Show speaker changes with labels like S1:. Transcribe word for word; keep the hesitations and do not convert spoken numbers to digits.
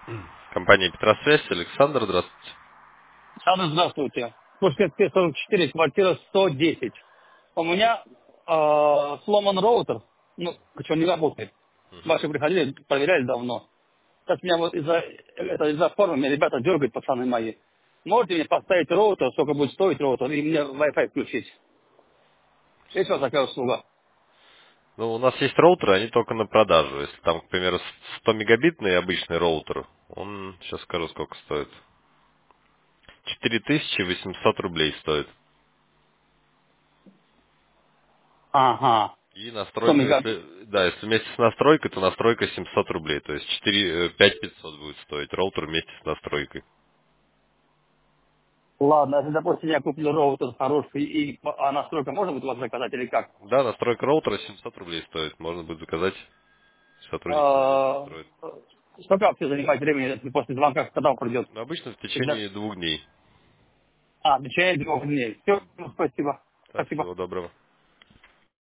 S1: Компания Петросвязь, Александр, здравствуйте.
S2: Алло, здравствуйте. Пушкин сорок четыре, квартира сто десять. У меня э, сломан роутер, ну, причем не работает.
S1: Мгм.
S2: Ваши приходили, проверяли давно. Сейчас меня вот из-за это из-за формы меня ребята дергают, пацаны мои. Можете мне поставить роутер, сколько будет стоить роутер, и мне Wi-Fi включить? Есть у вас такая услуга?
S1: Ну, у нас есть роутеры, они только на продажу. Если там, к примеру, сто мегабитный обычный роутер, он, сейчас скажу, сколько стоит. четыре тысячи восемьсот рублей стоит.
S2: Ага.
S1: И
S2: сто
S1: настройка,
S2: мегабит.
S1: если, да, если вместе с настройкой, то настройка семьсот рублей. То есть четыре, э, пять тысяч пятьсот будет стоить роутер вместе с настройкой.
S2: Ладно, если, допустим, я куплю роутер хороший, и, а настройка можно будет у вас заказать или как?
S1: Да, настройка роутера семьсот рублей стоит. Можно будет заказать, сотрудники заберут,
S2: Э,
S1: настроят.
S2: Сколько вообще занимает времени если после звонка, когда он придет?
S1: Но обычно в
S2: Всегда.
S1: течение двух дней.
S2: А, в течение двух дней. Все, спасибо.
S1: Так,
S2: Спасибо.
S1: всего доброго.